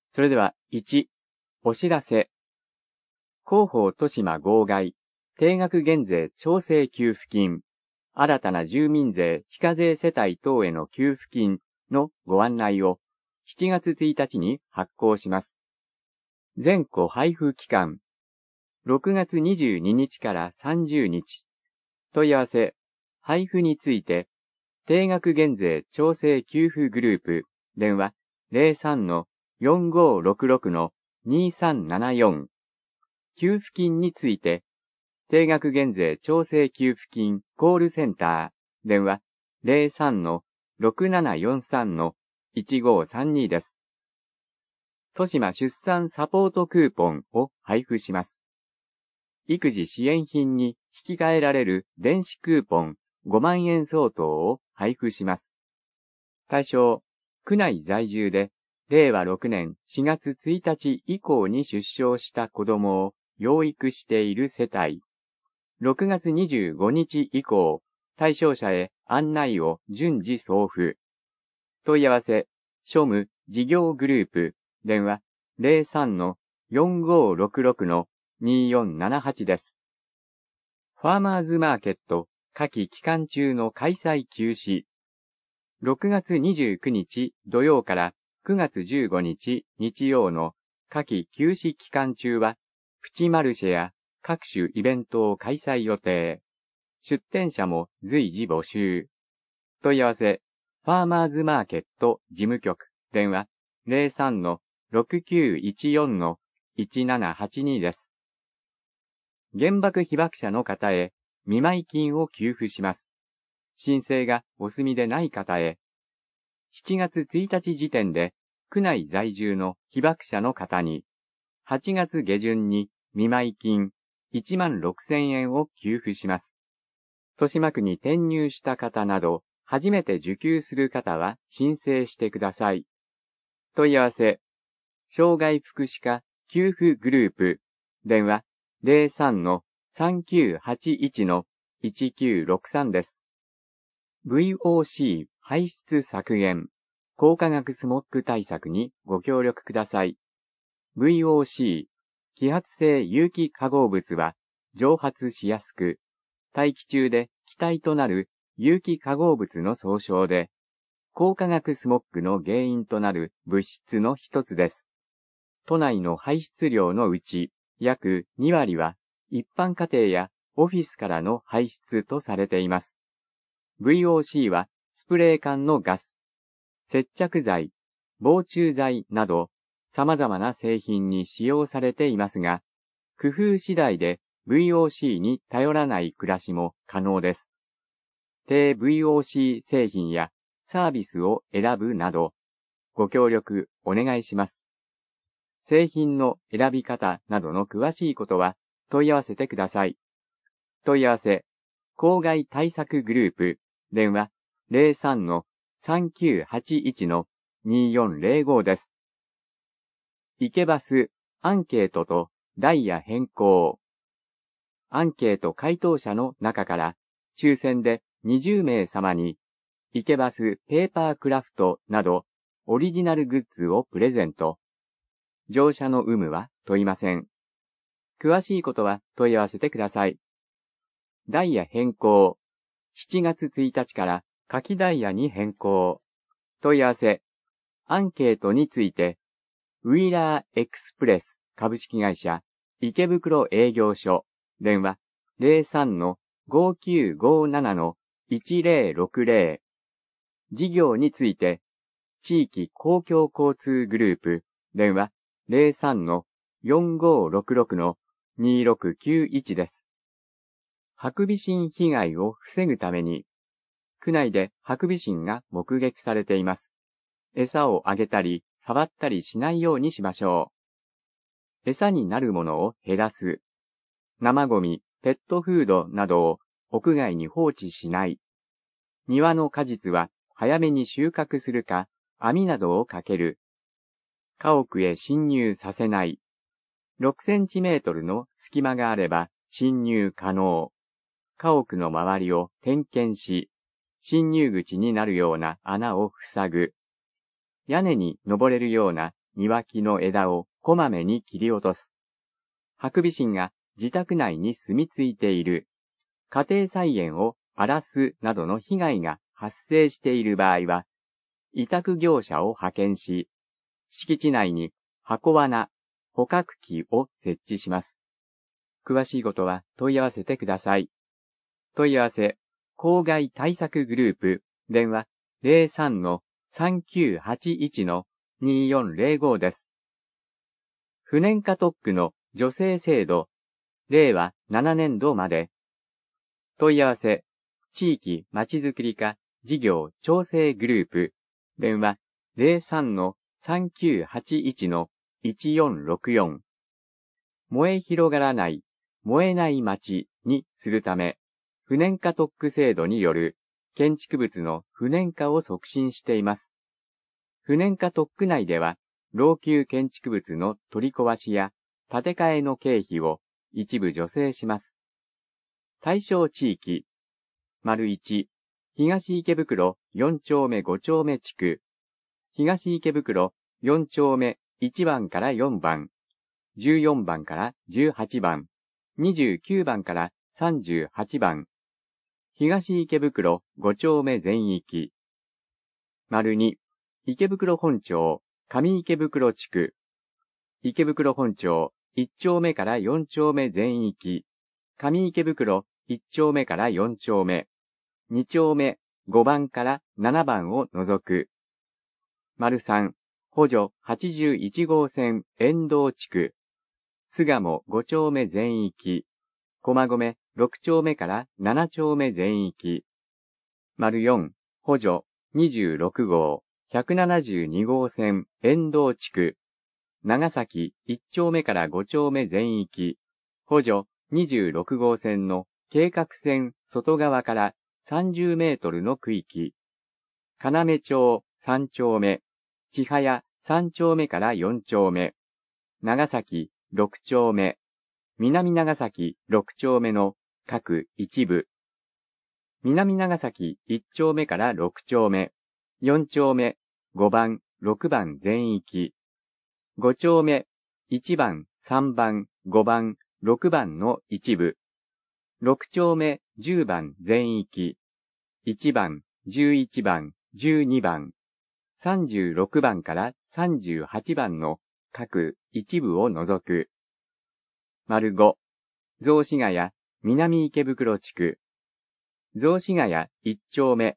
それでは、1、お知らせ。広報豊島号外、定額減税調整給付金、新たな住民税非課税世帯等への給付金のご案内を7月1日に発行します。全戸配布期間、6月22日から30日。問い合わせ、配布について、定額減税調整給付グループ、電話 03-4566-2374。給付金について、定額減税調整給付金コールセンター、電話 03-6743-1532 です。豊島出産サポートクーポンを配布します。育児支援品に引き換えられる電子クーポン5万円相当を配布します。対象、区内在住で、令和6年4月1日以降に出生した子供を養育している世帯。6月25日以降、対象者へ案内を順次送付。問い合わせ、庶務事業グループ、電話 03-4566-2478 です。ファーマーズマーケット夏季期間中の開催休止。6月29日土曜から9月15日日曜の夏季休止期間中は、プチマルシェや各種イベントを開催予定。出店者も随時募集。問い合わせ、ファーマーズマーケット事務局、電話 03-6914-1782 です。原爆被爆者の方へ見舞金を給付します。申請がお済みでない方へ、7月1日時点で区内在住の被爆者の方に、8月下旬に見舞金16,000円を給付します。豊島区に転入した方など、初めて受給する方は申請してください。問い合わせ、障害福祉課給付グループ、電話 03-3981-1963 です。VOC 排出削減、高化学スモッグ対策にご協力ください。VOC、揮発性有機化合物は蒸発しやすく、大気中で気体となる有機化合物の総称で、高化学スモッグの原因となる物質の一つです。都内の排出量のうち約2割は一般家庭やオフィスからの排出とされています。VOC はスプレー缶のガス、接着剤、防虫剤など様々な製品に使用されていますが、工夫次第で VOC に頼らない暮らしも可能です。低 VOC 製品やサービスを選ぶなど、ご協力お願いします。製品の選び方などの詳しいことは問い合わせてください。問い合わせ、公害対策グループ、電話 03-3981-2405 です。池バス、アンケートとダイヤ変更。アンケート回答者の中から、抽選で20名様に、池バスペーパークラフトなど、オリジナルグッズをプレゼント。乗車の有無は問いません。詳しいことは問い合わせてください。ダイヤ変更。7月1日から夏季ダイヤに変更。問い合わせ。アンケートについて、ウィーラーエクスプレス株式会社池袋営業所、電話 03-5957-1060。事業について、地域公共交通グループ、電話 03-4566-2691 です。ハクビシン被害を防ぐために、区内でハクビシンが目撃されています。餌をあげたり、触ったりしないようにしましょう。餌になるものを減らす。生ゴミ、ペットフードなどを屋外に放置しない。庭の果実は早めに収穫するか、網などをかける。家屋へ侵入させない。6センチメートルの隙間があれば侵入可能。家屋の周りを点検し、侵入口になるような穴を塞ぐ。屋根に登れるような庭木の枝をこまめに切り落とす。ハクビシンが自宅内に住み着いている。家庭菜園を荒らすなどの被害が発生している場合は、委託業者を派遣し、敷地内に箱罠、捕獲器を設置します。詳しいことは問い合わせてください。問い合わせ、公害対策グループ、電話 03-3981-2405 です。不燃化特区の助成制度、令和7年度まで。問い合わせ、地域まちづくり課事業調整グループ、電話 03-3981-1464。燃え広がらない、燃えない町にするため、不燃化特区制度による建築物の不燃化を促進しています。不燃化特区内では、老朽建築物の取り壊しや建て替えの経費を一部助成します。対象地域、1、東池袋4丁目5丁目地区、東池袋4丁目1番から4番、14番から18番、29番から38番、東池袋5丁目全域。2、池袋本町上池袋地区、池袋本町1丁目から4丁目全域、上池袋1丁目から4丁目、2丁目5番から7番を除く。3、補助81号線沿道地区、巣鴨5丁目全域、駒込6丁目から7丁目全域。4、補助26号172号線沿道地区、長崎1丁目から5丁目全域、補助26号線の計画線外側から30メートルの区域、要町3丁目、千早3丁目から4丁目、長崎6丁目、南長崎6丁目の各一部、南長崎1丁目から6丁目、4丁目、5番、6番全域、5丁目、1番、3番、5番、6番の一部、6丁目、10番全域、1番、11番、12番、36番から38番の各一部を除く。5、雑司ヶ谷南池袋地区、雑司ヶ谷1丁目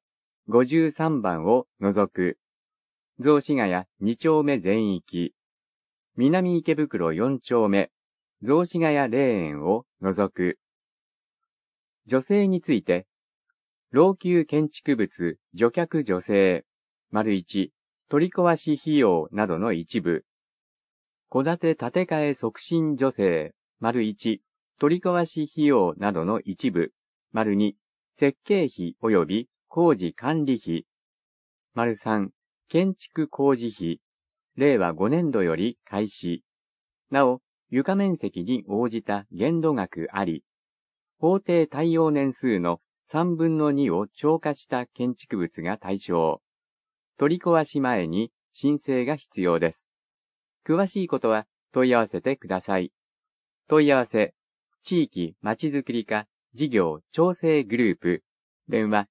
53番を除く。雑司ヶ谷2丁目全域、南池袋4丁目、雑司ヶ谷霊園を除く。助成について、老朽建築物除却助成、1、取り壊し費用などの一部。戸建て建て替え促進助成、1、取り壊し費用などの一部。2、設計費及び工事管理費。3、建築工事費。令和5年度より開始。なお、床面積に応じた限度額あり、法定耐用年数の3分の2を超過した建築物が対象。取り壊し前に申請が必要です。詳しいことは問い合わせてください。問い合わせ、地域まちづくり課事業調整グループ、電話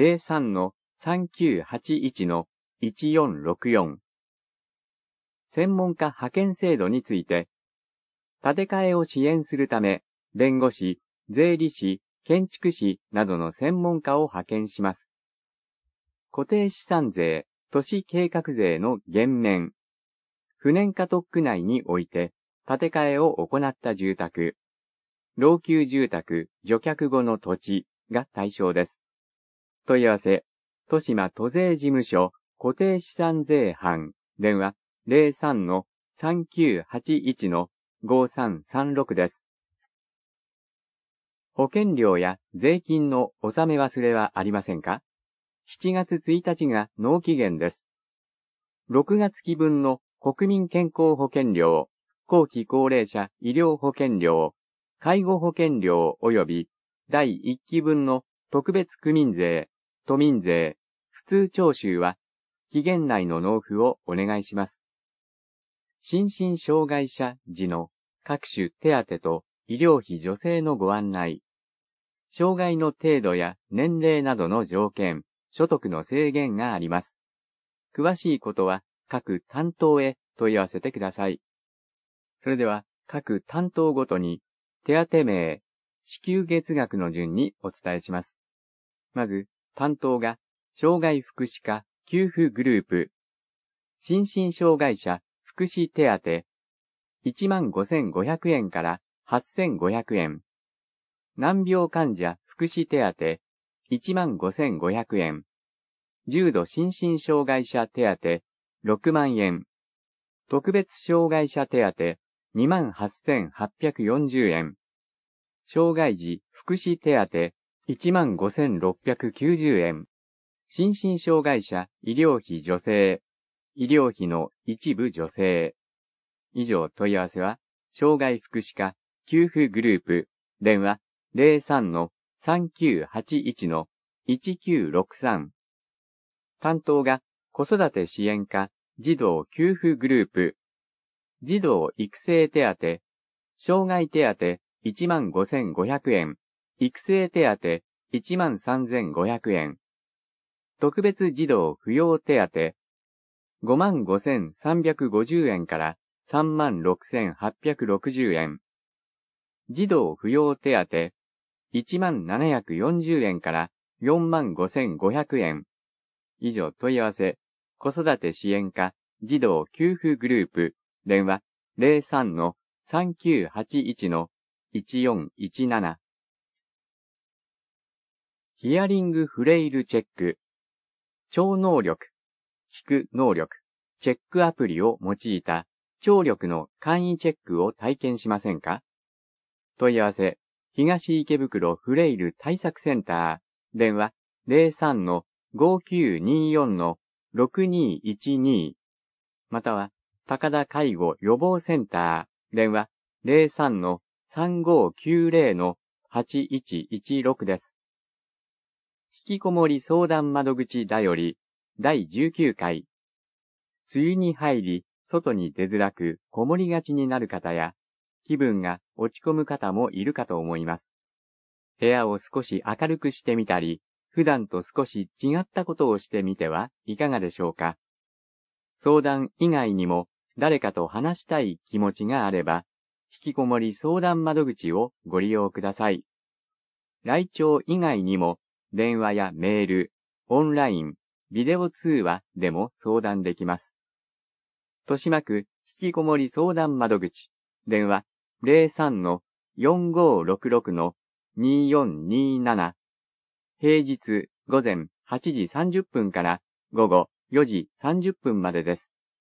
03-3981-1464。専門家派遣制度について、建て替えを支援するため、弁護士、税理士、建築士などの専門家を派遣します。固定資産税、都市計画税の減免、不燃化特区内において建て替えを行った住宅、老朽住宅除却後の土地が対象です。問い合わせ、豊島都税事務所固定資産税班、電話 03-3981-5336 です。保険料や税金の納め忘れはありませんか？ 7 月1日が納期限です。6月期分の国民健康保険料、後期高齢者医療保険料、介護保険料及び第1期分の特別区民税、都民税、普通徴収は期限内の納付をお願いします。 心身障害者児の各種手当と医療費助成のご案内。障害の程度や年齢などの条件、所得の制限があります。詳しいことは各担当へ問い合わせてください。それでは各担当ごとに手当名、支給月額の順にお伝えします。まず、担当が障害福祉課給付グループ、心身障害者福祉手当、15,500円から8,500円。難病患者福祉手当、15,500円。重度心身障害者手当、6万円。特別障害者手当、28,840円。障害児福祉手当、15,690円。心身障害者医療費助成、医療費の一部助成。以上問い合わせは、障害福祉課給付グループ、電話 03-3981-1963。担当が子育て支援課児童給付グループ、児童育成手当、障害手当 15,500 円、育成手当 13,500 円、特別児童扶養手当、55,350 円から36,860 円。児童扶養手当、1740円から45,500円。以上問い合わせ、子育て支援課児童給付グループ、電話 03-3981-1417。ヒアリングフレイルチェック。聴能力、聞く能力、チェックアプリを用いた聴力の簡易チェックを体験しませんか？問い合わせ、東池袋フレイル対策センター、電話 03-5924-6212、または、高田介護予防センター、電話 03-3590-8116 です。引きこもり相談窓口だより、第19回。梅雨に入り、外に出づらくこもりがちになる方や、気分が落ち込む方もいるかと思います。部屋を少し明るくしてみたり、普段と少し違ったことをしてみてはいかがでしょうか。相談以外にも誰かと話したい気持ちがあれば、引きこもり相談窓口をご利用ください。来庁以外にも電話やメール、オンライン、ビデオ通話でも相談できます。豊島区引きこもり相談窓口、電話 03-4566-2427、平日午前8時30分から午後4時30分までです。